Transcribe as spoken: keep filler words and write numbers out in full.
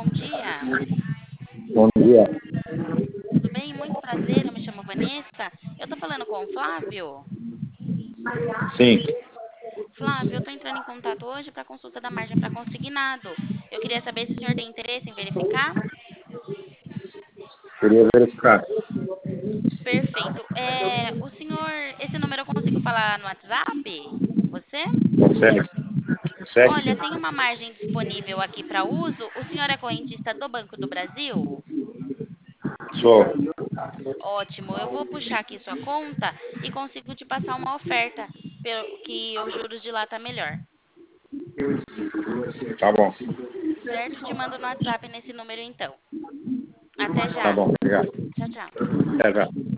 bom dia. Bom dia. Tudo bem? Muito prazer, eu me chamo Vanessa. Eu tô falando com o Flávio. Sim, Flávio, eu tô entrando em contato hoje para consulta da margem para consignado. Eu queria saber se o senhor tem interesse em verificar. queria verificar. Perfeito. É, o senhor, esse número eu consigo falar no WhatsApp com você? Consegue? Olha, Consegue? tem uma margem disponível aqui para uso. O senhor é correntista do Banco do Brasil? Sou. Ótimo, eu vou puxar aqui sua conta e consigo te passar uma oferta, pelo que os juros de lá tá melhor. Tá bom. Certo? Te mando no WhatsApp nesse número então. Até Tá já. bom, obrigado. Tchau, tchau. Até já.